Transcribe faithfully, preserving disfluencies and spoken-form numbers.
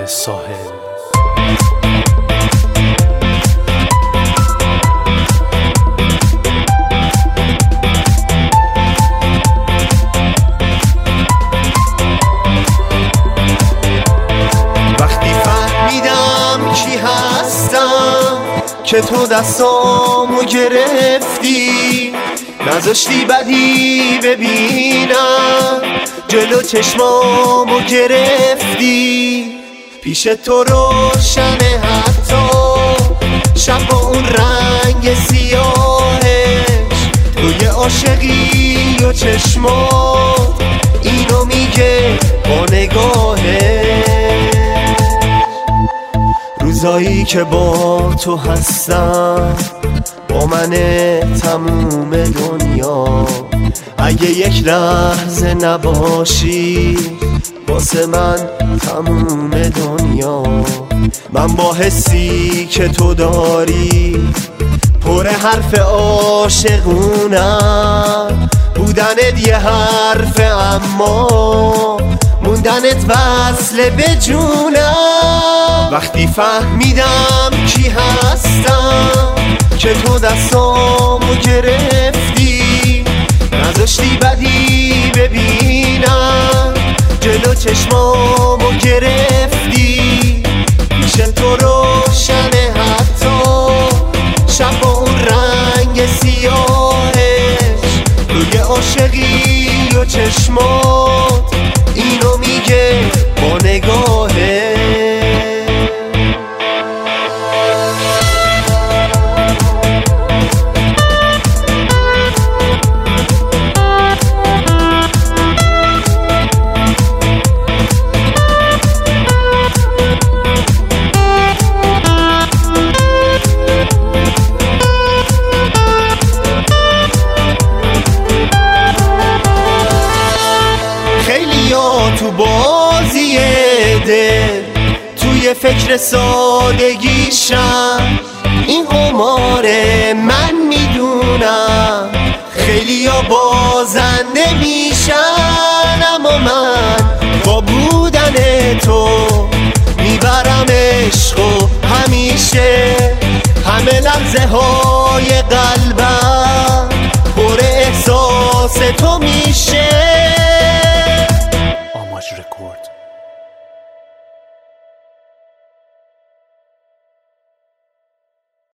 ساحل. وقتی فهمیدم کی هستم که تو دستامو گرفتی، نذاشتی بدی ببینم، جلو چشمامو گرفتی. پیش تو روشنه حتی شب با اون رنگ سیاهش، توی عاشقی و چشمات اینو میگه با نگاهش. روزایی که با تو هستم با من تموم دنیا، اگه یک لحظه نباشی واسه من تموم دنیا. من با حسی که تو داری پر حرف عاشقونم، بودنت یه حرف اما موندنت وصله به جونم. وقتی فهمیدم کی هستم که تو دستامو گرفتی، نذاشتی بدی ببینم، جلو چشمامو گرفتی. پیش تو روشنه حتی شب با اون رنگ سیاهش، روی عاشقی و چشمات اینو میگه با نگاهش. تو بازی دل توی فکر سادگیشم، این قماره من میدونم خیلی ها بازنده میشن، اما من با بودن تو میبرم عشق و همیشه همه لحظه های قلبم پر احساس تو میشه. Record.